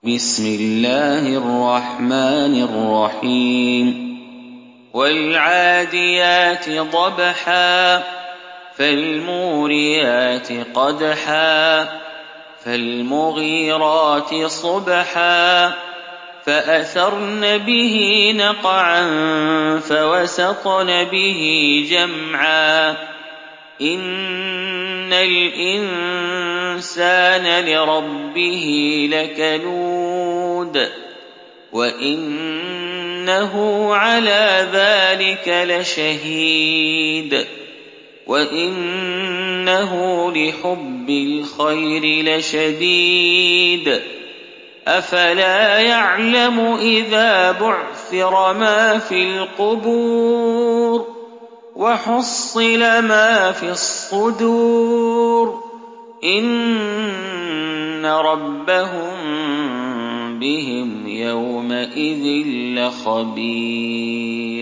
بسم الله الرحمن الرحيم والعاديات ضبحا فالموريات قدحا فالمغيرات صبحا فأثرن به نقعا فوسطن به جمعا إن الإنسان لربه لكنود وإنه على ذلك لشهيد وإنه لحب الخير لشديد أفلا يعلم إذا بعثر ما في القبور وحصل ما في الصدور إن ربهم بهم يومئذ لخبير